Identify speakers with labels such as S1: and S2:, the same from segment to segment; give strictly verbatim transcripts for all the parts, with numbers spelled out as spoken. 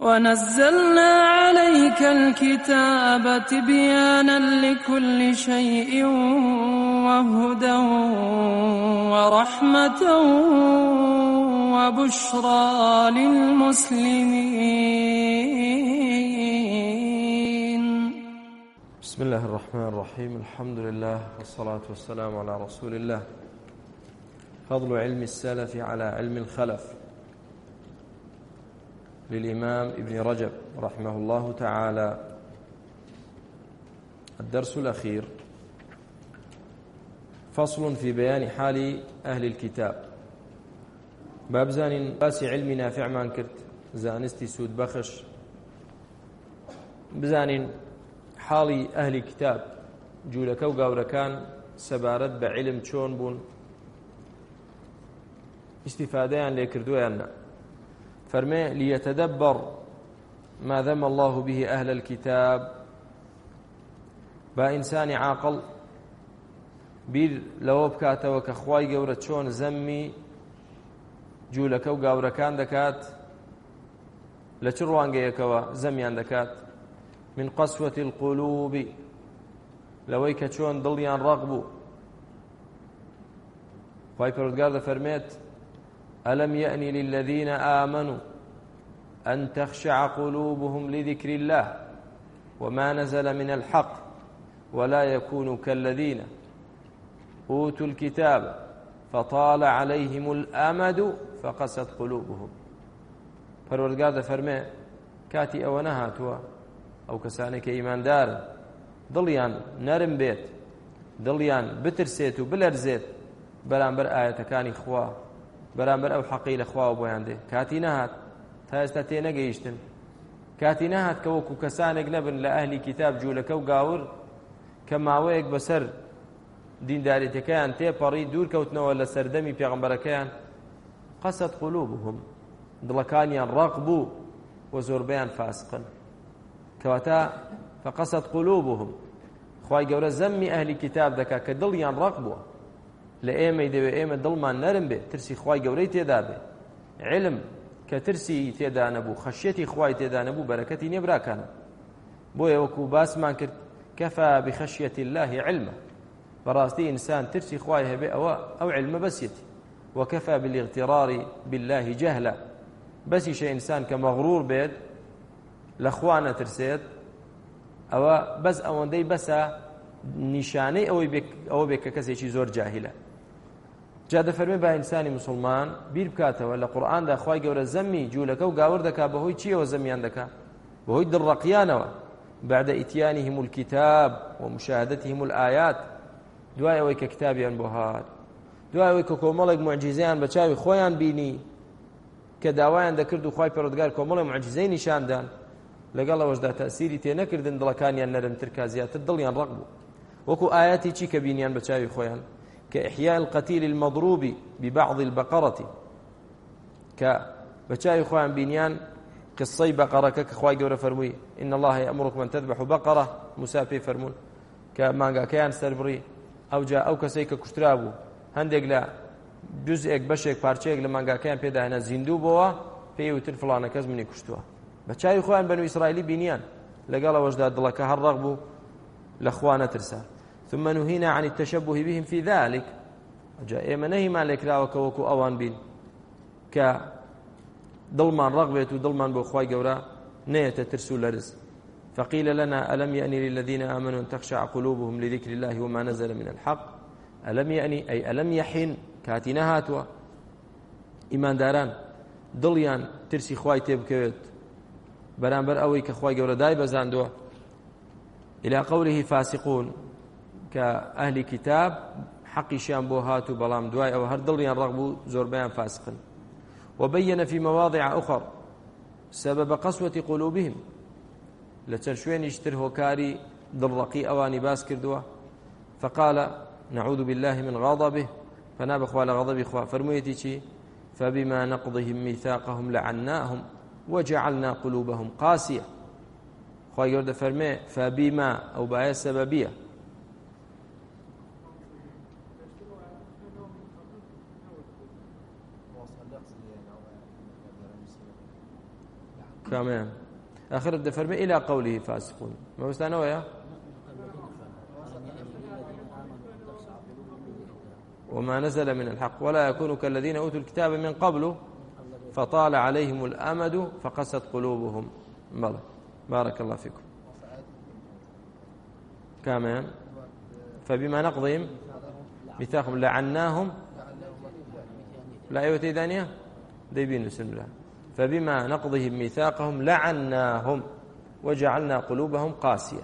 S1: ونزلنا عليك الكتاب تبيانا لكل شيء وهدى ورحمة وبشرى للمسلمين.
S2: بسم الله الرحمن الرحيم. الحمد لله والصلاة والسلام على رسول الله. فضل علم السلف على علم الخلف للإمام ابن رجب رحمه الله تعالى. الدرس الأخير فصل في بيان حال أهل الكتاب. باب زان باس علم نافع مان كرت زانستي سود بخش بزان حال أهل الكتاب جولك وقاوركان سبارت بعلم چون بون استفادة ليكردويانا فرمي ليتدبر ما ذم الله به أهل الكتاب. با إنسان عاقل بير لو بكاتوا كخواي قورة شون زمي جولك وقاوركان دكات لچروانگيكوا زميان دكات من قسوة القلوب لويك شون ضليان رغبو. خواي پروردگار فرميت ألم يأن للذين آمنوا أن تخشع قلوبهم لذكر الله وما نزل من الحق ولا يكونوا كالذين أوتوا الكتاب فطال عليهم الأمد فقست قلوبهم. پروردگار فرمي كاتي أو نهاتوا أو كسانك إيمان دار ضليان نرم بيت ضليان بترسيت وبلرزيت بلانبر آية كاني خوا بەرامبەر ئەو حەقی لە خوا و بۆیان دێ. کاتی نەهات تا ئێستا تێنەگەیشتن، کاتی نەهات کە وەکو کەسانێک نەبن لە ئەهلی کتاب جوولەکە و گاور کە ماوەیەک بەسەر دینداریەتەکەیان تێپەڕی دوورکەوتنەوە لە سەردەمی پێغەمبەرەکەیان. قەسەت قولوبهم دڵەکانیان ڕەق بوو و زۆربەیان فاسقن. کەواتە فقەسەت قولوبهم خوای گەورە زەممی ئەهلی کتاب دەکات کە دڵیان ڕەق بووە. لە ئێمەی دەوێ ئێمە دڵمان نەرم بێ، ترسی خوای گەورەی تێدا بێ. علم کە ترسی تێدا نەبوو، خەشیەتی خوای تێدا نەبوو، بەرەکەتی نییە براکانە. بۆیە وەکو باسمان کرد کەفا بخەشیەتی الله علمە. بەڕاستی ئینسان ترسی خوای هەبێ ئەوە ئەو علمە بەسیەتی. وەکەفا بالاغترار بالله جهلا. بەسیشە ئینسان کە مەغرور بێت لە خوا نەترسێت، ئەوە بەس ئەوەندەی بەسە نیشانەی ئەوە بێت کە کەسێکی زۆر جاهلە. جا دەفەرمێ با ئینسانی مسلمان بیر بکاتەوە لە قورئاندا خوای گەورە زەممی جوولەکە و گاور دەکا بەهۆی چیەوە زەمیان دەکا؟ بەهۆی دڵڕەقیانەوە. بعد ئیتیانهم الكتاب ومشاهدتهم الآيات. دوای ئەوەی کە کتابیان بۆ هات، دوای ئەوەی کە کۆمەڵێک موعجیزەیان بە چاوی خۆیان بینی کە داوایان دەکرد و خوای پەروەردگار کۆمەڵێک موعجیزەی نیشاندان، لەگەڵ ئەوەشدا تەئسیری تێ نەکردن، دڵەکانیان نەرمتر کا زیاتر دڵیان ڕەق بوو. وەکو ئاياتی چی کە بینیان بە چاوی خۆیان كإحياء القتيل المضروب ببعض البقرة، ك بچاوی خۆیان بینیان قصەی بەقەڕەکە کە خوای گەورە فەرمووی إن الله يأمركم أن تذبحوا بقرة. موسى پێی فەرموون کە مانگاکەیان سەربڕی. ئەو جا ئەو کەسەی کە کوشترا بوو هەندێک لە جزئێک بەشێک پارچەیەک لە مانگاکەیان پێداهێنا زیندوو بۆەوە، پێی وتر فڵانە کەس منی کوشتووە. بەچاوی خۆیان بەنو ئیسرائیلی بینیان، لەگەڵ ئەوەشدا دڵەکە هەر ڕەق بوو لە خوا نەترسا. ثم نهينا عن التشبه بهم في ذلك. جاء إيما نهيما لكراوك وكو أوان بين ك ضلمان رغبت وضلمان بأخواي قورا نية ترسول لرز. فقيل لنا ألم يأني للذين آمنوا أن تخشع قلوبهم لذكر الله وما نزل من الحق. ألم يأني أي ألم يحن كاتنا هاتوا إيمان داران دڵیان ترسی خوای تێبکەوێت بەرامبەر ئەوەی کە خوای گەورە دای بەزاندووە. إلى قوله فاسقون كأهل كتاب حقيشان بو هاتو بلام دواي أو هر دڵیان ڕەق بوو زۆربەیان فاسقن. وبين في مواضع أخر سبب قسوة قلوبهم. لچەند شوێنیش تر هۆکاری دڵڕەقی ئەوانی باس کردووە. فقال نعوذ بالله من غضبه، فنا بخوا لە غضبی خوا. فەرموویەتی چی؟ فبما نقضهم ميثاقهم لعناهم وجعلنا قلوبهم قاسية. خوای گەورە دەفەرمێ فبما ئەو بایە سەبەبیە. كمان آخر دفرمي إلى قوله فاسقون ما بستانوا يا وما نزل من الحق ولا يكونوا كالذين أوتوا الكتاب من قبل فطال عليهم الأمد فقست قلوبهم. بلى بارك الله فيكم. كمان فبما نقضهم ميثاقهم لعناهم لا أيوة ثانية ديبين بسم الله. فبما نقضهم ميثاقهم لعناهم وجعلنا قلوبهم قاسية.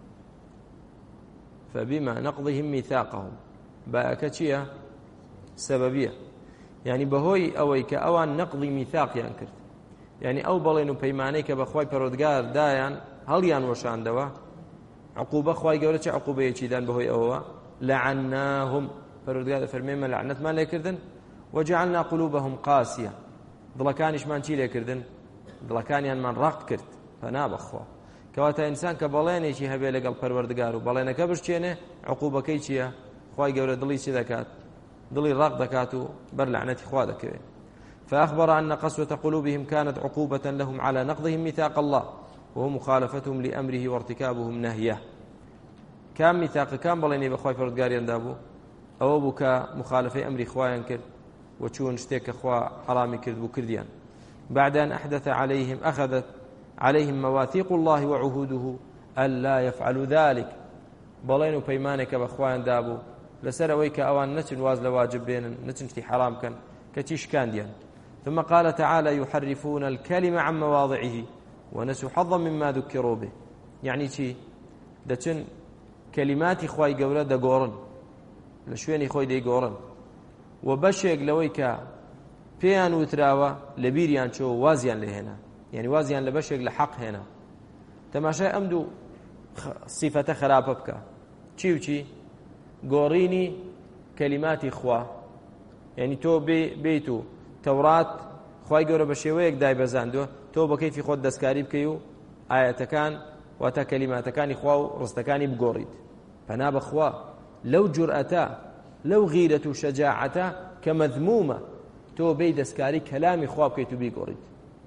S2: فبما نقضهم ميثاقهم باكتشية سببية يعني بهوي أويك أوان نقضي ميثاق ينكر يعني أو بلينو بيمانيك بخواي پروردگار دايان هل ينوشان دوا عقوبة خواي قولة عقوبة يشيدان بهوي أوا لعناهم پروردگار فرميما لعنت ما ليكردن وجعلنا قلوبهم قاسية دڵەکانیشمان چی لێ کردن دڵەکانیانمان ڕەق کرد پەنا بەخوا کەواتە ئینسان کە بەڵێنێکی هەبێ لەگەڵ پەروەردگار و بەڵێنەکە بشتێنێ عقوبەکەی چییە خوای گەورە دڵی چی دەکات دڵی ڕەق دەکات و بەر لعنەتی خوا دەکەوێت. فأخبر أن قسوة قلوبهم كانت عقوبة لهم على نقضهم ميثاق الله وهو مخالفتهم لأمره وارتكابهم نهيه. كان ميثاق كان بەڵێنی بەخوای پەروەردگاریان دابوو ئەوە بوو کە مخالفەی ئەمری خوایان کرد وچون شتێک خوا حرامي كرد وكرديان. بعد أن أحدث عليهم أخذت عليهم مواثيق الله وعهوده ألا يفعلوا ذلك بلين بيمانك بأخوان دابو لسر ويك أوان نتن واز لواجب بين نتن في حرام كان كتيش كان ديان. ثم قال تعالى يحرفون الكلمة عن مواضعه ونسوا حظا مما ذكروا به يعني شي دتن كلمات إخواي قولة دا قورن لشوين إخواي دي قورن وبشيك لويك بيان وتراوى لبيريان شو وازيان لهنا يعني وازيان لبشيك لحق هنا تماشى أمدو صفة خرابة بك چي وچي قوريني كلمات إخوة يعني تو بي بيتو توراة خواي قورة بشيويك داي بزاندو تو بكيفي خود دسكاري بكيو آياتكان واتا كلماتكان إخوة ورستكاني بقوريد فناب أخوة لو جرأتا لو غيرة شجاعة كمذمومة تو بي دسكاري كلامي خواب كي تبي قريد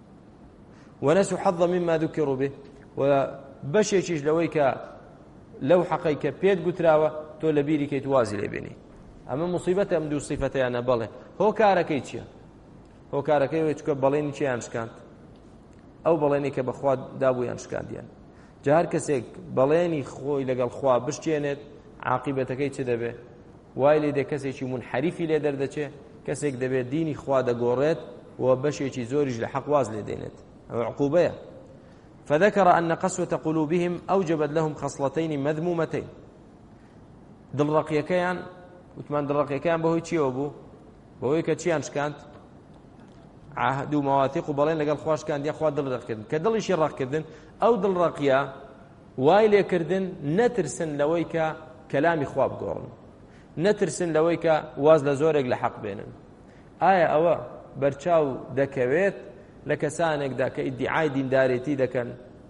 S2: ونسوا حظا مما ذكروا به وبشيشيش لويك لو حقيك بيت قتراوة تو لبيري كي توازي لبيني أما مصيبة أمدو صفتي أنا بله هو كاركي تشيا هو كاركي ويتشكو بليني تشيا أنشكانت أو بليني كبخوا دابو ينشكانت يعني جهر كسيك بليني خوي لقال خوا بشتينت عاقبتكي تدبه وای لێ دێ کەسێکی منحریفی لێ دەردەچێ کەسێک دەبێت دینی خوا دەگۆڕێت و بەشێکی زۆریش لە حەق واز لێ دێنێت ئەوە عقوبەیە. فذكر أن قسوة قلوبهم أوجبت لهم خصلتين مذمومتين دڵڕەقیەکەیان وتمان دڵڕەقیەکەیان بەهۆی چیەوە بوو بەهۆی کە چیان شکاند عهد و مەواتیق و بەڵێن لەگەڵ خوا شکاندیان خوا دڵڕەقکردن کە دڵیشی ڕەقکردن ئەو دڵڕەقیە وای لێکردن نەترسن لەوەی کە کەلامی خوا بگۆڕن نترسن لەوەی کە واز لە زۆرێک لە حەق بێنن. ئایا ئەوە بەرچاو دەکەوێت لە کەسانێکدا کە ئیدعای دیندارێتی دەکەن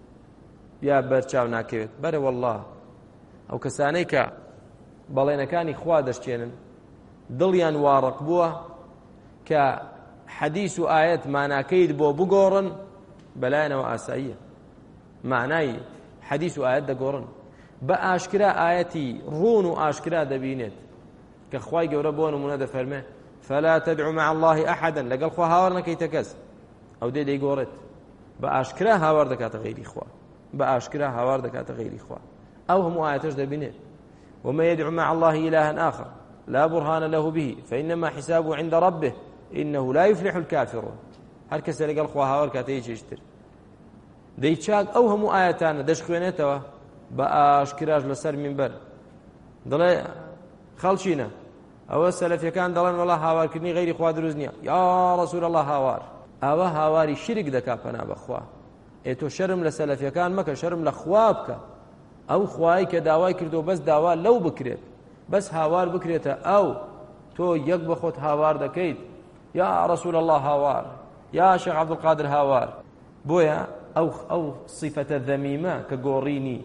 S2: یا بەرچاو ناکەوێت؟ بەرە وەڵڵا ئەو کەسانەی کە بەڵێنەکانی خوا دەشتێنن دڵیان واڕق بووە کە حەدیث و ئایەت ماناکەیت بۆ بگۆڕن بەلایەنەوە ئاساییە معنای حەدیث و ئایەت دەگۆڕن بە ئاشکرا ئایەتی ڕوون و ئاشکرا دەبینێت کە خوای گەورە بۆ نمونە دەفەرمێ فلا تدعوا مع الله أحدا لەگەڵ خوا هاوار نەکەیتە کەس ئەو دێ دەیگۆڕێت بە ئاشکرا هاوار دەکاتە غەیری خوا بە ئاشکرا هاوار دەکاتە غەیری خوا ئەو هەموو ئایەتەش دەبینێت وما يدعو مع الله إلها آخر لا برهان له به فإنما حسابه عند ربه إنه لا يفلح الكافرون هەر کەسە لەگەڵ خوا هاوار کاتە هیچیشتر دەیچاک ئەو هەموو ئایەتانە دەشخوێنێتەوە بە ئاشکراش لەسەر مینبەر دەڵێ خەڵچینە ئەوە سەلەفیەکان دەڵێن وەڵا هاوارکردنی غەیری خوا دروست نییە یا ڕەسوول الله هاوار ئەوە هاواری شرک دەکا پەنا بەخوا ئێ تۆ شەرم لە سەلەفیەکان مەکە شەرم لە خوا بکە ئەو خوای کە داوای کردو بەس داوا لەو بکرێت بەس هاوار بکرێتە ئەو تۆ یەک بە خۆت هاوار دەکەیت یا ڕەسوول الله هاوار یا شێخ عەبدولقادر هاوار بۆیە ئەو ئەو صیفەتە ذەمیمە کە گۆڕینی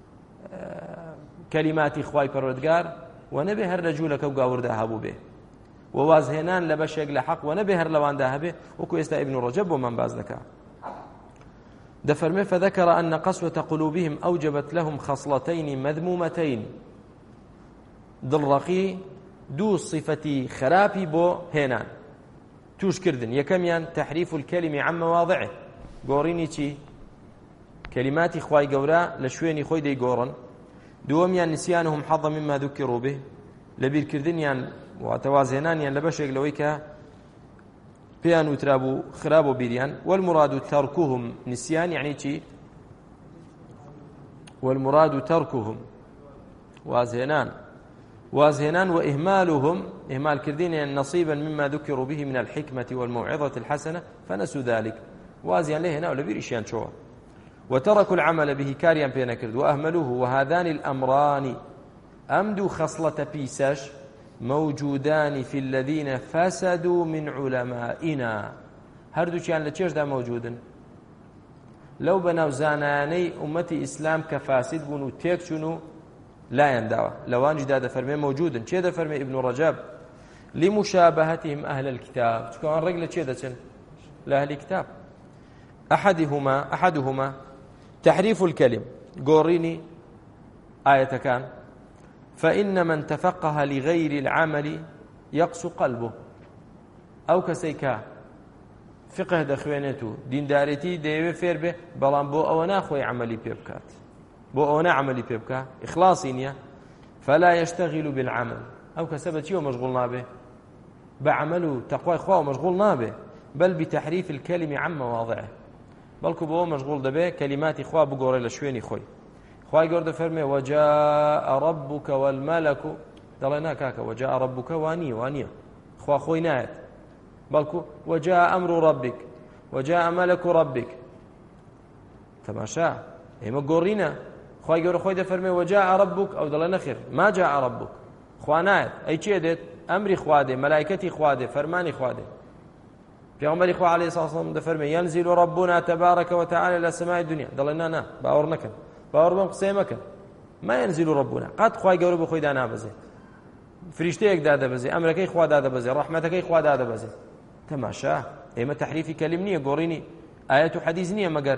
S2: کەلیماتی خوای پەروەردگار و نەبێ هەر لە جوولەکە و گاوردا هەبوو بێ و وازهێنان لە بەشێک لە حەق و نەبێ هەر لەواندا هەبێ وەکو ئێستا ئیبن ڕەجەب بۆمان باز دەکا دفرمي فذكر أن قسوة قلوبهم أوجبت لهم خصلتين مذمومتين دڵڕەقی دوو صفەتی خراپی بۆ هێنان توش کردن. یەکەمیان تحریف الكلم عن مواضعه، گۆڕینی چی؟ کەلیماتی خوای گەورە لە شوێنی خۆی دەیگۆڕن. دووەمیان نسیانهم حظ مما ذكروا به، لەبیرکردنیان واتەوازێنانیان لە بەشێک لەوەی کە پێیان وترابوو خراب و بیریان. والمراد تركهم، نسيان يعني چی؟ والمراد تركهم وازهنان وازهنان وإهمالهم، إهمال كردين نصيبا مما ذكروا به من الحكمة والموعظة الحسنة فنسوا ذلك، وازيان له هنا ولا بيريشيان شو، وتركوا العمل به كاريان بينا كرد وأهملوه. وهذان الأمران أمدوا خصلة بيساش موجودان في الذين فسدوا من علمائنا، هردو كان لتشيش دا موجودن لو بناو زاناني أمتي إسلام كفاسد بونو تيكشنو لا يندعوا لوان جداد فرمي موجودا. چه دا فرمي ابن رجب لمشابهتهم أهل الكتاب، تكون رجل چه دا چن لأهل الكتاب. أحدهما أحدهما تحريف الكلم، قوريني آية كان فإن من تفقه لغير العمل يقسو قلبه، أو كسيكا فقه دخوينته دين دارتي ديوي فير به بلان بو أو ناخوي عملي بيبكات بو أو نعملي بيبكا إخلاصي نيا فلا يشتغل بالعمل، أو كسبت شيء مشغولنا به بعمله تقوى إخوة مشغولنا به، بل بتحريف الكلم عن مواضعه، بلكو بو مشغول دبه كلمات إخوة بقوري لشويني خوي خوای گەورە فەرمێ وجاء ربك والملك، دەڵێ ناکاکە وجاء ربك وانیە وانیە خوا خۆی نایەت، بەڵکو وجاء أمر ربك وجاء ملك ربك. تەماشا ئێمە گۆڕینە، خوای گەورە خۆی دەفەرمێ وجاء ربك، ئەو دەڵێ نەخێر ما جاء ربك، خوا نایەت. ئەی چێ دێت؟ ئەمری خوا دێ، مەلایکەتی خوا دێ، فەرمانی خوا دێ. پێغەمبەری خوا عەلەیهی سەڵاتو وسەلام دەفەرمێ ينزل ربنا تبارك وتعالى إلى سماء الدنيا، دەڵێ نا نا باوەڕ نەکەن باوەڕ بەم قسەی مەکەن، ما ينزل ربنا قەت خوای گەورە بە خۆی دانابەزێ، فریشتەیەک دادەبەزێ، ئەمرەکەی خوا دادەبەزێ، ڕەحمەتەکەی خوا دادەبەزێ. تەماشا ئێمە تەحریفی کەلیم نییە، گۆڕینی ئاەت و حەدیث نییە، مەگەر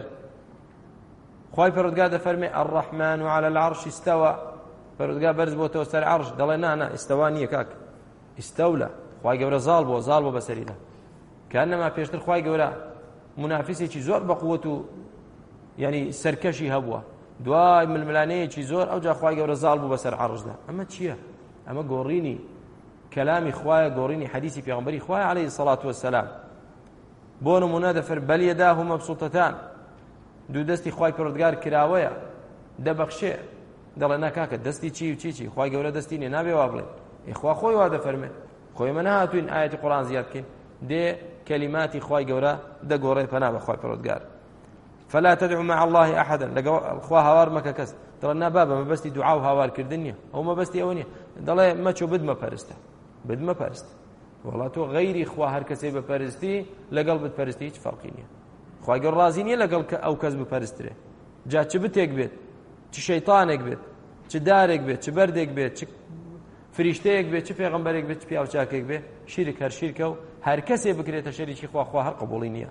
S2: خوای پەروەردگار دەفەرمێ الرحمن على العرش استوى، پەروەردگار بەرز بۆتەوە سەر عەرش، دەڵێ نا نا ئستەوا نییە کاک، ئستەولە، خوای گەورە زاڵ بووە زاڵ بووە بەسەریدا. کەئەنەما پێشتر خوای گەورە منافسێکی زۆر بە قووەت و یعنی سەرکەشی هەبووە، دوای ململانەیەکی زۆر ئەوجا خوای گەورە زاڵ بوو بەسەر عەرشدا. ئەمە چییە؟ ئەمە گۆڕینی کەلامی خوایە، گۆڕینی حەدیثی پێغەمبەری خوایە عەلەیهی سەڵاتو وەسەلام. بۆ نمونە دەفەر بەل یەداهو مەبسووطەتان، دوو دەستی خوای پەروەردگار کراوەیە دەبەخشێ، دەڵێ نا کاکە دەستی چی و چی چی، خوای گەورە دەستی نییە نابێ وا بڵێ، ئێخوا خۆی وا دەفەرمێ، خۆی من هاتوین ئاەتی قورئان زیاد بکەین، دێ کەلیماتی خوای گەورە دەگۆڕێ پەنا بە خوای پەروەردگار. فلا تدعو مع الله أحدا، لخوا هاوار مكا كس، ترى بابا ما بستي دعاء هاوار كردنيا أو ما بستي أونيا، دلا ما شو بد ما بارسته بد ما بارست، والله تو غيري خوا هر كسي ببارستي لقلب ببارستي هيك فرقينيا، خوا يقول رازينيا لقلب أو كذب ببارستري، جا شبتك بيت، شيطانك بيت، شدارك بيت، شبردك بيت، فريشتك بيت، شو پیغمبرك بيت، بياو شاكك بيت، شرك هر شركه هر كسي بكريت شريك خوا خوا هر قبولينيا.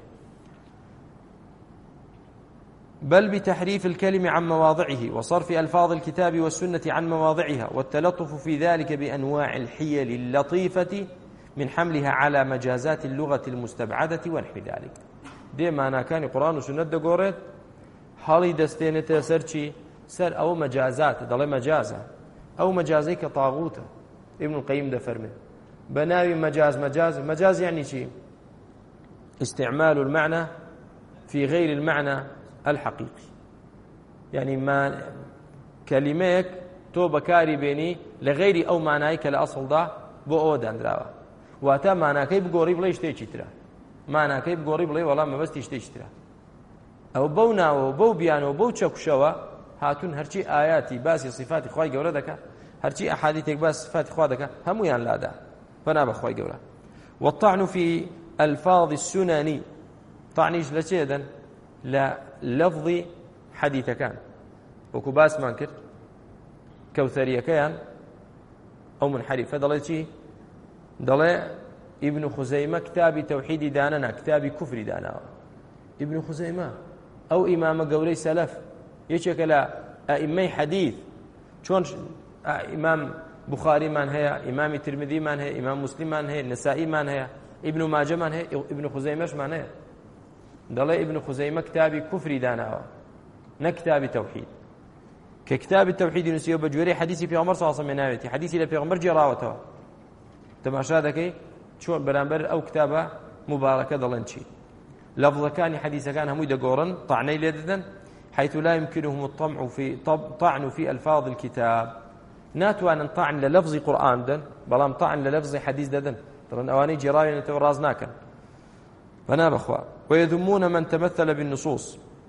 S2: بل بتحريف الكلم عن مواضعه وصرف ألفاظ الكتاب والسنة عن مواضعها، والتلطف في ذلك بأنواع الحيل اللطيفة من حملها على مجازات اللغة المستبعدة ونحو ذلك. دي معنى كان قرآن وسنة دقورت حالي دستينة سرشي سر أو مجازات، ضل مجازة أو مجازي كطاغوت. ابن القيم ده فرمي بناوي مجاز مجاز مجاز يعني شيء استعمال المعنى في غير المعنى الحقيقي، يعني ما كلميك تو بكاري بيني لغير أو معنايك لأصل دا بو أو داندراوه، واتا معناكي بقوري بلا يشتيشي ترى، معناكي بقوري بلا والله ما بس يشتيشي ترى، أو بو ناو بو بيانو بو تشكشوا هاتون هرشي آياتي باسي صفات خواي قولة دكا، هرشي أحاديثك باس صفات خواي دكا همو يان لا دا فنابا خواي قولة. والطعن في ألفاظ السنن، طعنيش لشيدا لا لفظ حديث كان وكو باس مانكر كوثرية كيان أو منحرف، فضلت شيء ضلع ابن خزيمة كتاب توحيد داننا كتاب كفر دانا. ابن خزيمة ئەو ئیمامە گەورەی سەلەف یەکێکە لە ئائیمەی حەدیث چۆن ئیمام بوخاریمان هەیە، ئیمامی ترمذیمان هەیە، ئیمام موسلیمان هەیە، نەسائیمان هەیە، ئیبن ماجەمان هەیە، ئیبن خوزەیمەشمان هەیە. دەڵێ ئیبن خوزەیمە کتابی کوفری داناوە نەک کتابی تەوحید، کە کتابی تەوحیدی نووسیوە بە گوێرەی حەدیثی پێغەمبەر صلی الله علیه و سلم ناوێتی، حەدیثی لە پێغەمبەر جێڕاوەتەوە. تەماشا دەکەی چۆن بەرامبەر ئەو کتابە مبارەکە دەڵێن چی. لەفظەکانی حەدیثەکان هەمووی دەگۆڕن، طعنەی لێ دەدەن، حيث لا يمكنهم الطمع في طعن في ألفاظ الكتاب. ناتوانن طعن للفظ قرآن دن بلام طعن للفظ حديث دن ترى أواني جراوي نتوراز ناكن فنا بخوا. ويذمون من تمثل بالنصوص.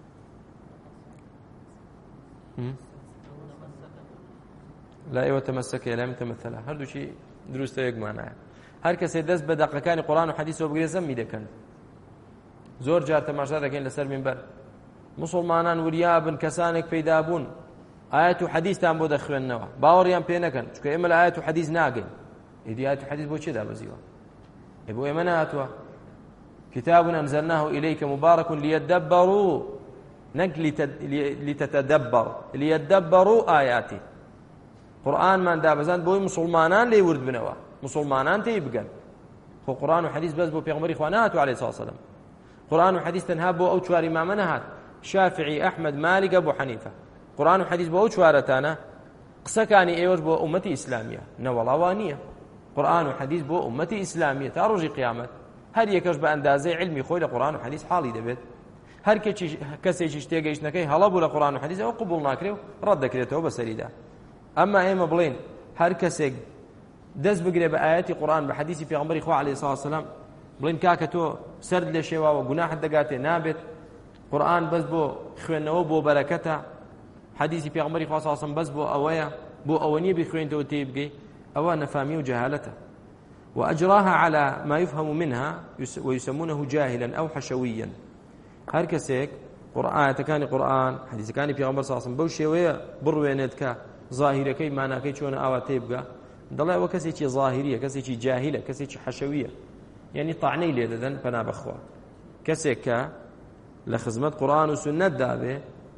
S2: لا ايوه تمسك لا متمثلها هردو شيء دروس تيق معنا هر کس دست به دقیقان قرآن و حدیث و بگیره زم میده کن زور جار تماشا دکن لسر منبر مسلمانان وریابن کسانێک پەیدا بوون ئاەت و حەدیثتان بۆ دەخوێننەوە باوەڕیان پێ نەکەن چونکە ئێمە لە ئاەت و حەدیث ناگەین. ئیدی ئاەت و حەدیث بۆ چێ دابەزیوە؟ بۆ ئێمە نهاتووە كتاب أنزلناه إليك مبارك ليدبروا نك لتتدبر ليدبروا آياته. قرآن من دابزان بوي مسلمانان لي ورد بنوا مسلمانان تيبقن خو قرآن وحديث بس بو بيغمري خوانات عليه الصلاة والسلام. قرآن وحديث تنهاب بو أو شوار إمامنا هات شافعي أحمد مالك أبو حنيفة. قرآن وحديث بو أو شوارتانا قسكاني إيوش بو أمتي إسلامية نولا وانية. قرآن وحديث بو أمتي إسلامية تارجي قيامت هر یەکەش بە ئەندازەی علمی خۆی لە قورآن و حەدیث حاڵی دەبێت. هەر کەسێکی شتێگەیشتنەکەی هەڵە بوو لە قورآن و حەدیث ئەوە قبوڵ ناکرێ و ڕەت دەکرێتەوە بەسەریدا. ئەمما ئێمە بڵێن هەر کەسێک دەست بگرێ بە ئاەتی قورآن بە حەدیثی پێغەمبەری خوا عەلەیهی سڵاو وسەلام بڵێن کاکە تۆ سەرد لێ شێواوە گوناحت دەگاتێ نابێت. قورآن بەس بۆ خوێندنەوە بۆ بەرەکەتە، حەدیثی پێغەمبەری خوا سڵاو وسەلام بەس بۆ ئەوەیە، بۆ ئەوە نییە بخوێنیتەوە تێی بگەی. ئەوە نەفامی و جەهالەتە. وأجراها على ما يفهم منها ويسمونه جاهلا أو حشويا. هر كسيك قرآن كان قرآن حديث كان في غمر صلى الله عليه وسلم بوشي ويا بروينت كا ظاهرة كي معنى كي شون آوات يبقى ضلع وكسيك ظاهرية كسيك جاهلة كسيك حشوية يعني طعني لي ذن فنا بخوا كسيك لخدمة قرآن وسنة دابه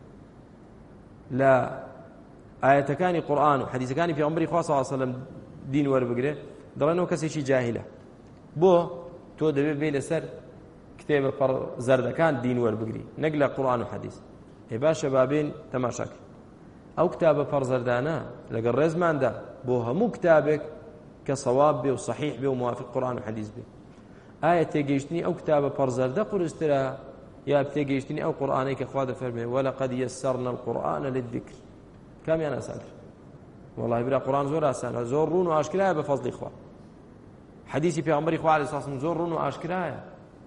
S2: لا آية كان قرآن وحديث كان في غمر صلى الله عليه وسلم دين وربقره دەڵێنەوە کەسێکی جاهلە. بۆ تۆ دەبێت بێ لەسەر کتێبە پەڕ زەردەکان دین وەربگری نەک لە قورآن و حەدیث. ئێ باشە بابێن تەماشاکە ئەو کتابە پەڕ زەردانە لەگەڵ ڕێزماندا بۆ هەموو کتابێک کە سەواب بێ و صحیح بێ و موافق قورآن و حەدیث بێ. ئایا تێگەیشتنی ئەو کتابە پەڕ زەردە قورسترە یا تێگەیشتنی ئەو قورآنەی کە خوا دەفەرمێ وەلەقەد یەسەرنا القورآن للذکر؟ کامیان ئاسانتر؟ والله برا قرآن زور آسانه زور رون و آشکرایه بفضل خوا. حدیثی پیامبری خوا علیه الصلاة والسلام زور رون و آشکرایه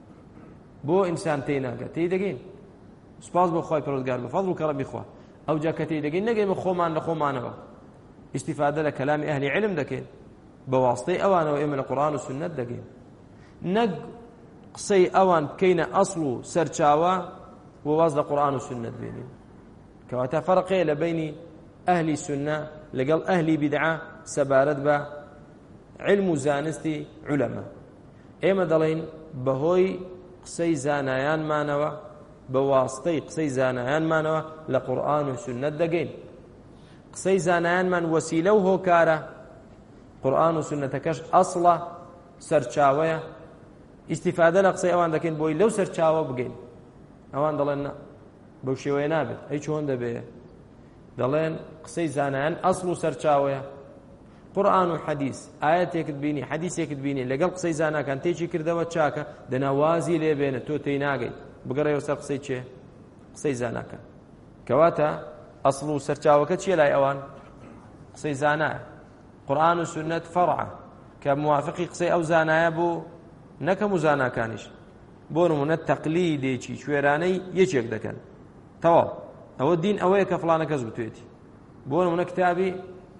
S2: بو انسان تیناگه تیدگین سپاس بو خوای پروردگار بفضل و کرم خوا. او جا کتیدگین نگیم خومان لخومانه استفاده لكلام اهل علم دکین بواسطه اوان و ایمن قرآن و سنت دکین نگ قصي اوان بكين اصل سرچاوا ووازل قرآن و سنت بينين كواتا فرقه لبين اهل السنه لقال أهلي بدعة سبارد با علم زانستي علماء إما دلين بهوي قسي زانيان مانوا بواسطي قسي زانيان مانوا لقرآن وسنة دقين قسي زانيان من وسيلة وهو كارة قرآن وسنة كش أصلا سرچاوية استفادة لقسي أوان دقين بوي لو سرچاوة بقين أوان دلين بوشيوه نابت أي چون دبيه دەڵێن قسەی زانایان ئەسڵ و سەرچاوەیە. قورآن و حەدیث ئاەتێکت بینی حەدیثێکت بینی لەگەڵ قسەی زاناکان تێکی کردەوە چاکە دەناوازی لێ بێنە تۆ تێی ناگەیت بگەڕێەوە سەر قسەی چێ قسەی زاناکان. کەواتە ئەسڵ و سەرچاوەکە چیە لای ئەوان؟ قسەی زانایە. قورآن و سنت فەرعە کە موافقی قسەی ئەو زانایە بوو نەکەم و زاناکانیش. بۆ نمونە تەقلیدێکی کوێرانەی یەکێک دەکەن تەواو ئەوە دین ئەوەیە کە فڵانە کەس بتوێتی. بۆ نمونە کتابی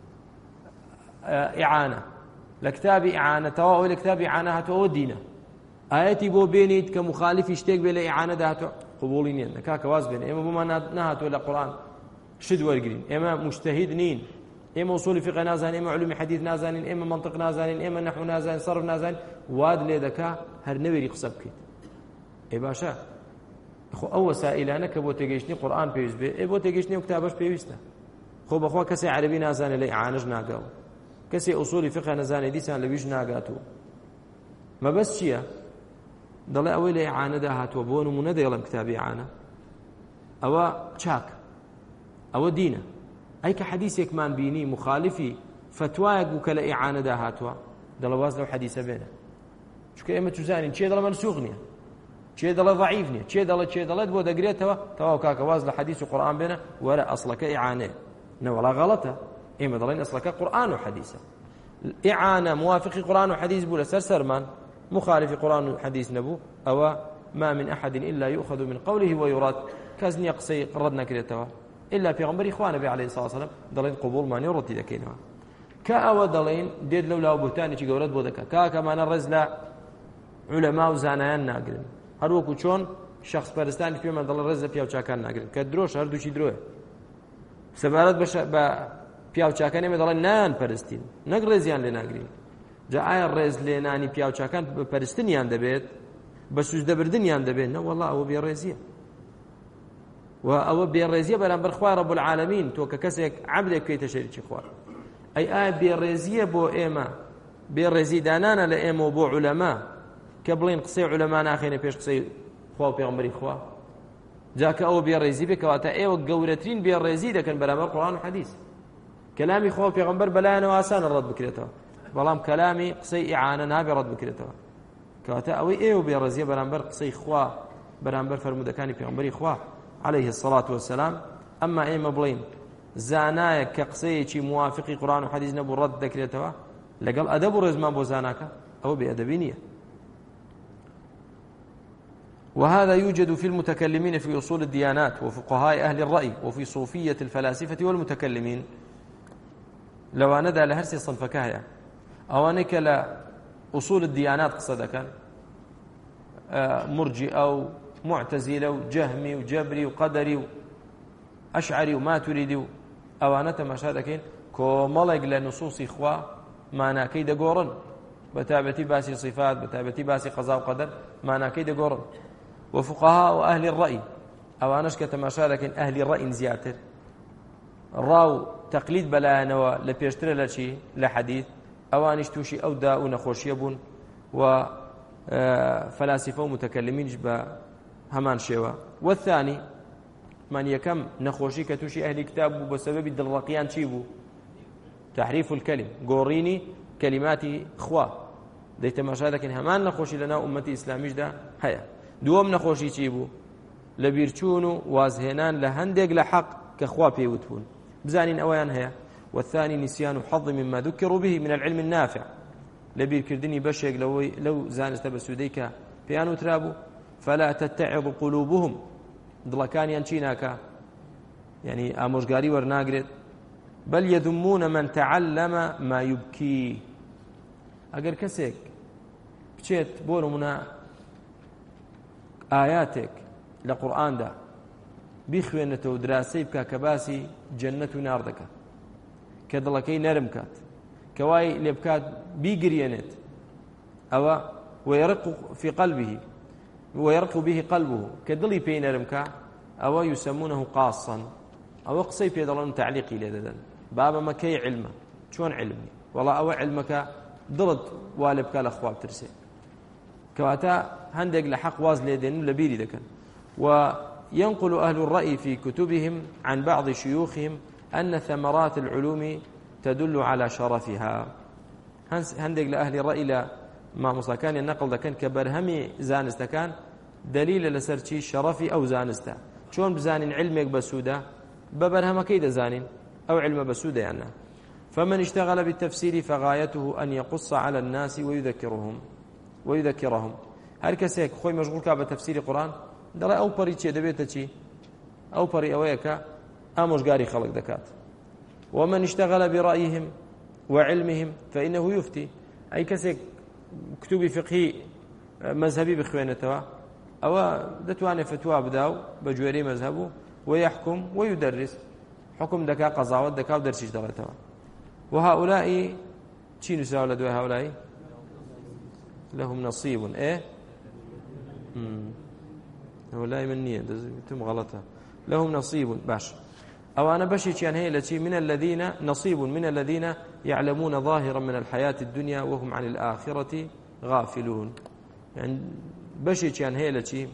S2: ئیعانە لە کتابی ئیعانەتەوە ئەوەی لە کتابی ئیعانە هاتووە دینە. ئاەتی بۆ بێنیت کە مخالیفی شتێک بێ لە ئیعانەدا هاتووە قبوڵی نییە نەکاکە واز بێنێ. ئێمە بۆمان نەهاتووە لە قورآن شت وەرگرین. ئێمە مجتەهید نین. ئێمە ئوسوڵی فقه نازانین، ئێمە علومی حەدیث نازانین، ئێمە منطق نازانین، ئێمە نەحو نازانین، صرف نازانین. واد لێ دەکا هەر نەوێری قسە بکەیت. ئێ باشە خۆ ئەو وەسائلانە کە بۆ تێگەیشتنی قورئان پێویست بێ ئێ بۆ تێگەیشتنی کتابەش پێویستە خۆ بەخوا کەسێ عەرەبی نازانێت لە ئیعانەش ناگاوە کەسێ ئوسولی فقه نەزانێت دیسان لەویش ناگاتوە مەبەست چییە دەڵێ ئەوەی لە ئیعانەدا هاتووە بۆ نمونە دەیڵم کتابی ئیعانە ئەوە چاک ئەوە دینە ئەی کە حەدیثێکمان بینی مخالفی فتوایەک بوو کە لە ئیعانەدا هاتووە دەڵێ واز لەو حەدیثە بێنە چونکە ئێمە توزانین چێ دەڵێ منسوخ نییە چێ دەڵێ ضعیف نییە چێ دەڵێ چێ دەڵێت بۆ دەگرێتەوە تەواو کاکە واز لە حەدیث و قورئان بێنە وەرە ئەسڵەکە ئیعانەیە نەوەڵا غەڵەتە ئێمە دەڵێن ئەسڵەکە قورئان و حەدیثە ئیعانە موافقی قورئان و حەدیث بوو لەسەر سەرمان مخالفی قورئان و حەدیث نەبوو ئەوە ما من أحد إلا يؤخذ من قوله ويراد كازني قصي ردنا كريتوا إلا في غنبري إخوانا بي عليه الصلاة والسلام دلين قبول ما نيرتي ذكينها كأو دلين ديد لولا بوتاني تي قولت بودكا كا كمان الرزلا علماء وزانيان ناقرين هروكو چون شخص پرستاني في من دل الرزلا فيها وشاكان ناقرين كدروش هردو شي دروه سبارت بش با فيها وشاكان ما دلين نان پرستين نقرزيان لناقرين جاء آية الرز لناني فيها وشاكان پرستنيان دبيت بس وش دبردنيان دبيت نا والله أو بيرزيه وأو بيرزيه بلان خوا رب العالمين تو ككسك عبدك كي تشريك خوار أي آية بيرزيه بو إيما بيرزي دانانا لإيما بو علماء كبلين قصي علماء ناخين بيش قصي خوا بيغمبري خوا جاك أو بيرزي بك واتا إيوة قورترين بيرزي دا كان بلان القرآن والحديث كلامي خوا بيغمبر بلان واسان الرد بكريتها بلام كلامي قصي إعانة نابي رد بكريتها كواتا أوي إيوة بيرزيه بلان بر قصي خوا بلان بر فرمودا كاني بيغمبري خوا عليه الصلاة والسلام أما أي مبلين زانايا كقصيتي موافقي قرآن وحديث نبو رد ذكريتها لقال أدب رزمان بو زاناك أو بأدبينية وهذا يوجد في المتكلمين في أصول الديانات وفقهاء أهل الرأي وفي صوفية الفلاسفة والمتكلمين لو أندى لهرسي صنفكايا أو أنك لا أصول الديانات قصدك مرجئ أو معتزلة وجهمي وجبري وقدري وأشعري وما تريد أوانة ما شادكين كومالك لنصوص إخوة ما ناكيد قورن بتابتي باسي صفات بتابتي باسي قضاء وقدر ما ناكيد قورن وفقهاء أهل الرأي أوانش كتما لكن أهل الرأي زياتر راو تقليد بلانا لبيشتر لشي لحديث أوانش توشي أو داء نخوشيبون و فلاسفة ومتكلمين جبا همان شيوا والثاني من يكم نخوشي كتوشي أهل كتاب بسبب الدلرقيان شيبو تحريف الكلم قوريني كلماتي خوا ديت ما شاء لكن همان نخوشي لنا أمتي إسلامي جدا هيا دوم نخوشي شيبو لبيرچونو وازهنان لهندق لحق كخوا بيوتبون بزانين أويان هيا والثاني نسيان حظ مما ذكروا به من العلم النافع لبير كردني بشيك لو لو زانست بسوديك بيانو ترابو فلا تتعظ قلوبهم دلكان ينشيناك يعني آموشقاري ورناقرد بل يذمون من تعلم ما يبكي اگر كسيك بچيت بولو منا آياتك لقرآن دا بيخوينته ودراسي بكا كباسي جنة نار دكا كدلكي نرم كات كواي لبكات بيقرينت أو ويرق في قلبه ويرق به قلبه كدلي بين رمكا أو يسمونه قاصا أو قصي بيدلون تعليقي لددن بابا ما كي علمه شون علمي والله أو علمك ضرد والبك الأخواب ترسي كواتا هندق لحق واز ليدن لبيري ذكا وينقل أهل الرأي في كتبهم عن بعض شيوخهم أن ثمرات العلوم تدل على شرفها هندق لأهل الرأي لا ما مصاكان النقل ذا كان كبرهمي زانستا كان دليل لسرتي شرفي أو زانستا شون بزانين علمك بسودة ببرهم كيد زانين أو علم بسودة يعني فمن اشتغل بالتفسير فغايته أن يقص على الناس ويذكرهم ويذكرهم هل كسيك خوي مشغول كاب تفسير القرآن دلا أو بري شيء دبيته شيء أو بري أويك أمش قاري خلق دكات ومن اشتغل برأيهم وعلمهم فإنه يفتي أي كسيك كتب فقهي مذهبي بخوانته أو دتواني فتوى بداو بجواري مذهبه ويحكم ويدرس حكم دكا قضاوات دكا ودرسيش دغلته وهؤلاء شنو ساولة دو هؤلاء لهم نصيب إيه ولا من نية تم غلطة لهم نصيب باش أو أنا بشي كان هي التي من الذين نصيب من الذين يعلمون ظاهرا من الحياة الدنيا وهم عن الآخرة غافلون يعني بشي كان هي التي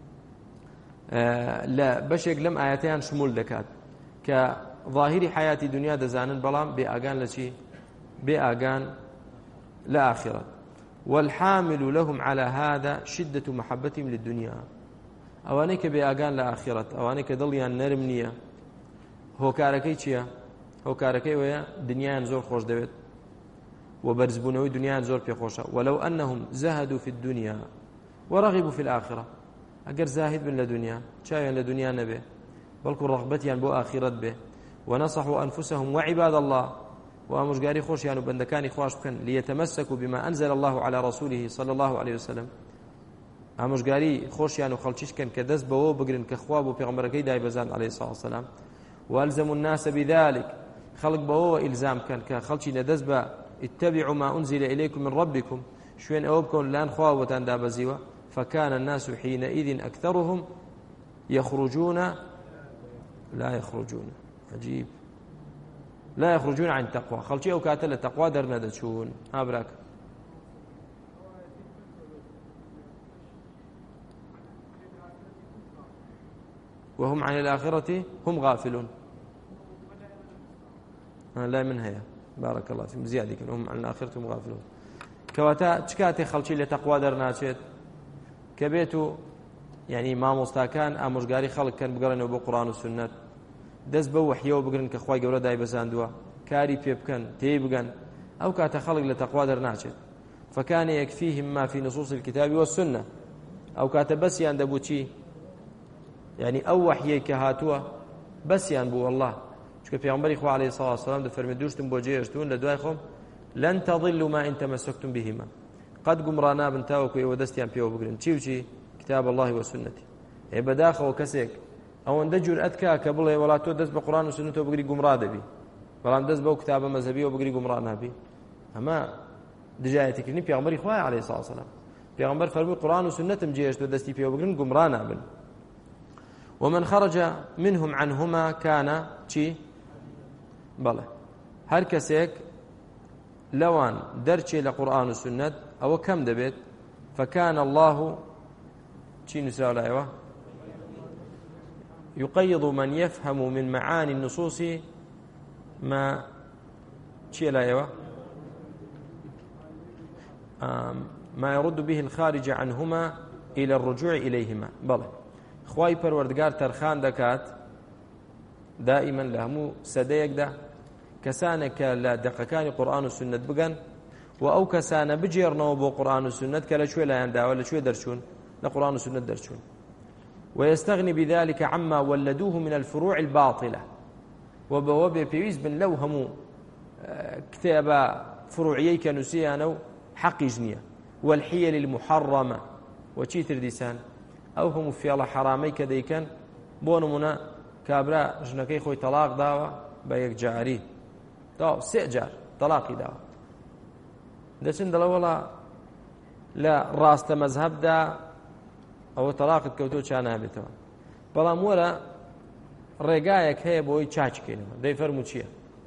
S2: آه لا بشيك لم آياتيان شمول دكات كظاهر حياة الدنيا دزانن بلام بأغان لشي بأغان لآخرة والحامل لهم على هذا شدة محبتهم للدنيا أوانيك بأغان لآخرة أوانيك ضليان نرمنية هو كاركي چيا هو كاركي ويا دنيا زور خوش دبت وبرزبونوي دنيا زور في خوشة ولو أنهم زهدوا في الدنيا ورغبوا في الآخرة أجر زاهد من الدنيا شايا لدنيا نبي بلكو رغبتي بو آخرة به ونصحوا أنفسهم وعباد الله وأمش قاري خوش يعني بندكاني خواش بكن ليتمسكوا بما أنزل الله على رسوله صلى الله عليه وسلم أمش قاري خوش يعني خلشيش كان كدس بو بقرن كخواب وبيغمبركي داي بزان عليه الصلاة والسلام وألزموا الناس بذلك خلق بو إلزام كان كخلشي ندس با اتبعوا ما أنزل إليكم من ربكم شوين أوبكم لان خواب وتندى بزيوة فكان الناس حينئذ أكثرهم يخرجون لا يخرجون عجيب لا يخرجون عن التقوى خلشي أو كاتل التقوى درنا دشون ها براك وهم عن الآخرة هم غافلون لا من هي بارك الله فيهم زيادة هم عن الآخرة هم غافلون كواتا تشكاتي خلشي لتقوى درنا شيت كبيتو يعني ما مستاكان امشغاري خلق كان بقرنوا بالقرآن والسنة دز بو وحيو بقرن كخواي قورا داي بساندوا كاري بيبكن تيبغن او كاتا خلق لتقوى درناشت فكان يكفيهم ما في نصوص الكتاب والسنة او كاتا بس يندبو شي يعني او وحيي كهاتوا بس ينبو والله شكو پیغمبر اخو عليه الصلاة والسلام دفرمي دوشتم بو جيشتون لدوايخم لن تضلوا ما ان تمسكتم بهما قد قمرانا بنتاوكو ودستيان بيو بقرن تشي وشي كتاب الله وسنتي اي بداخه وكسيك او اند جرأتك كبل ولا تو دز بقران وسنته وبقري قمرا دبي بلان دز بو كتاب مذهبي وبقري قمرا نبي اما دجايتك ني پیغمبر اخوای عليه الصلاه والسلام پیغمبر فرمي قران وسنه مجيش تو دستي بيو بقرن قمرا نبل ومن خرج منهم عنهما كان شي بله هر كسيك لوان درچي لقران وسنه او كم دبت فكان الله شي نساء ايوه يقيض من يفهم من معاني النصوص ما شي لا ايوه ما يرد به الخارج عنهما الى الرجوع اليهما بله خواي پروردگار ترخان دكات دائما لهمو سديك ده كسانك لا دقكان قرآن والسنة بقن وأو كسان بجيرنا بو قرآن والسنة كلا شوي لا يندع ولا شوي درشون لقرآن والسنة درشون ويستغني بذلك عما ولدوه من الفروع الباطلة وبوابي بيويز بن لو همو كتاب فروعيي كنسيانو حق جنية والحيل المحرمة وشيتر ديسان أو هم في الله حرامي كديكن بونمنا كابرا جنكي خوي طلاق داوا بيك جاري داو سئجار طلاقي داوا دشن دلا ولا لا راست مذهب دا او طلاق كوتو چانه بتو بلا مولا رجايك هي بوي چاچ كينو داي فرمو چيه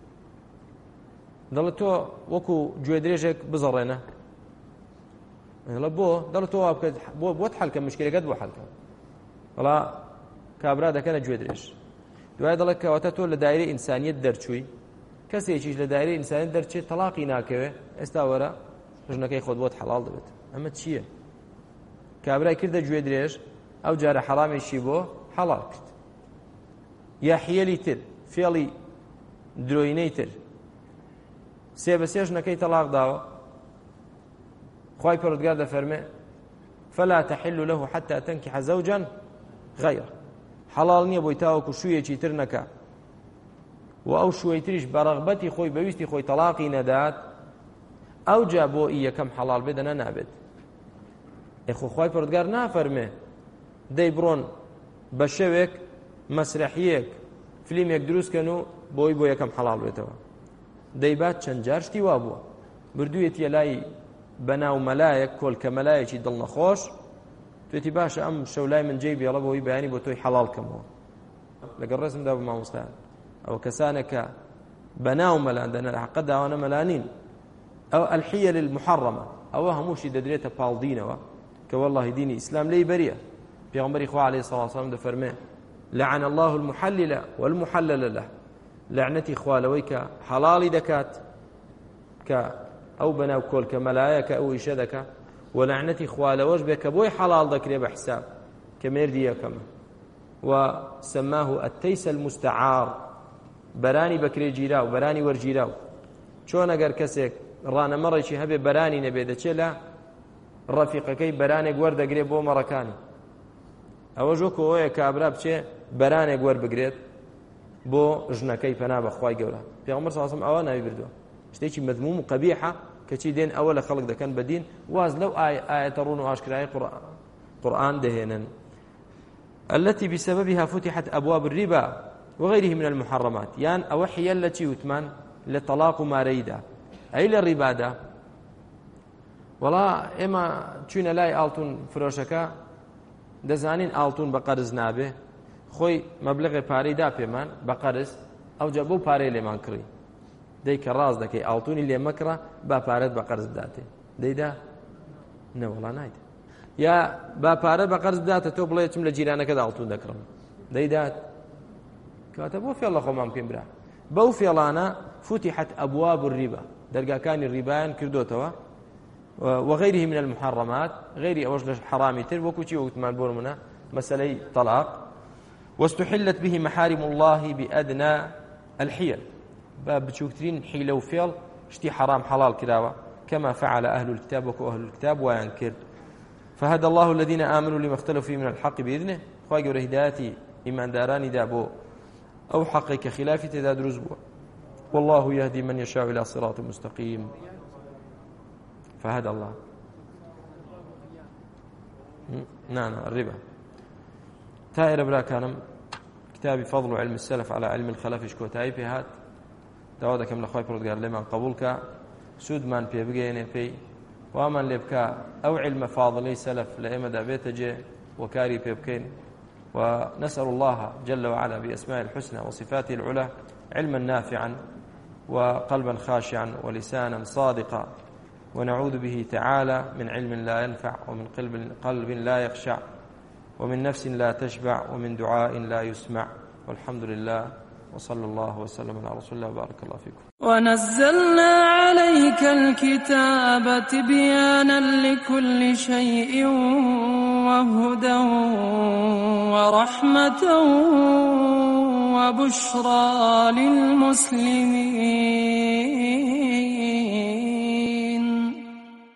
S2: دلتو وكو جويدريجك بزرينا لا بو دلتو بو بو تحل كمشكله قد بو حل ولا كابرا دا كان جويدريج دوای دلك واتتو لدائره انسانيه درچوي كسي چيز لدائره انسانيه درچي طلاقي ناكوي استاورا ژنەکەی خۆت بۆت حەڵال دەبێت ئەمە چییە کابرای کردە گوێ درێژ ئەو جارە حەڵامێکی بۆ حەڵال کرد یا حیەلی تر فێڵی درۆینەی تر سێ بە سێ ژنەکەی تەلاق داوە خوای پەروەردگار دەفەرمێ فلا تحل له حتى تنكح زوجا غيره حەڵال نییە بۆی تاوەکو شوویەکی تر نەکا و ئەو شووەی تریش بە ڕەغبەتی خۆی بەویستی خۆی تەلاقی نەدات او جابو یەکەم حەڵال بدەنە نابێت ئەخۆ خوای پەروەردگار نافەرمێ دەی بڕۆن بە شەوێک مەسرەحیەک فلیمێک دروستکەن و بۆی بۆ یەکەم حەڵال بێتەوە دەیبات چەند جار شتی وا بووە بردوویەتیە لای بەناو مەلایەک کۆلکە مەلایەکی دڵنەخۆش توێتی باشە ئەم شەولای من جێی بێڵە بۆی بەیانی بۆ تۆی حەڵاڵکەمەوە لەگەڵ ڕێزمدا بە مامۆستایان ئەو کەسانێکە بەناو مەلاندەنە لە حەقە داوانە مەلانین ئەو الحیل المحرمە ئەوە هەمووشی دەدرێتە پاڵدینەوە کە وەڵڵاهی دینی ئیسلام لێی بەریە پێغەمبەری خوا عەلەیهی سەڵاتو وسەلام دەفەرمێ لعن الله المحلل والمحلل له لعنەتی خوا لەوەی کە حەڵاڵی دەکات کە ئەو بەناو کۆلکە مەلایەکە ئەو ئیشە دەکات ولعنەتی خوا لەوەش بێ کە بۆی حەڵاڵ دەکرێ بە حساب کە مێردی یەکەمە وسماه التيس المستعار بەرانی بەکرێ گیراو بەرانی وەرگیراو چۆن ئەگەر کەسێک ڕانەمەڕێکی هەبێ بەرانی نەبێ دەچێت لە ڕەفیقەکەی بەرانێک وەردەگرێ بۆ مەڕەکانی ئەوە ژۆکۆ ئەوەیە کە ئابرا بچێ بەرانێک وەربگرێت بۆ ژنەکەی پەنا بەخوای گەورە پێغەمبەر صلی الله علیه و سلم ئەوە ناوی بردووە شتێکی مەذموم و قەبیحە کەچی دێن ئەوە لە خەڵک دەکەن بەدین واز لەو ئاەتە ڕوون و ئاشکرایی قورئان دەهێنن التي بسببها فتحت أبواب الربا وغيره من المحرمات يان أو حيال التي وثمان لطلاق ما ريدا أي للربا دا والله إما تشوين لاي آلتون فروشكا دەزانین ئاڵتون بە قەرز نابێ خۆی مەبلغی پارەی دا پێمان بە قەرز ئەو جا بۆ پارەی لێمان کڕی دەی کە ڕاست دەکەی ئاڵتونی لێ مەکڕە با پارەت بە قەرز بداتێ دەیدا نەوەڵا نایدە یا با پارە بە قەرز بداتە تۆ بڵێ چم لە جیرانەکەدا ئاڵتون دەکڕم دەیدات کاتە بۆ فێڵە خۆمان پێم برا بەو فێڵانە فتحت أبواب الربا دەرگاکانی ڕیبایان کردوتەوە وغيره من المحرمات غير أوجه حرامي تر وكوتي وكتمان بورمنا مسألة طلاق واستحلت به محارم الله بأدنى الحيل باب بشوكترين حيلة وفيل اشتي حرام حلال كراوة كما فعل أهل الكتاب وكو أهل الكتاب وينكر فهدى الله الذين آمنوا لما اختلفوا فيه من الحق بإذنه خواهي قول هداياتي إيمان داراني دابو أو حقي كخلافي تداد رزبو والله يهدي من يشاء إلى صراط مستقيم فهدى الله نعم الربا تائر برا كانم كتابي فضل علم السلف على علم الخلف اشكو تايبي هات داودا كم لخوي پروردگار لمن قبولك سود من پی بگينه پی ومن لبكا او علم فاضلي سلف لئما دابيت جي وكاري پی بكين ونسأل الله جل وعلا بأسماء الحسنى وصفاته العلى علما نافعا وقلبا خاشعا ولسانا صادقا ونعوذ به تعالى من علم لا ينفع ومن قلب, قلب لا يخشع ومن نفس لا تشبع ومن دعاء لا يسمع والحمد لله وصلى الله وسلم على رسول الله وبارك الله فيكم.
S1: ونزلنا عليك الكتاب تبيانا لكل شيء وهدى ورحمة وبشرى للمسلمين.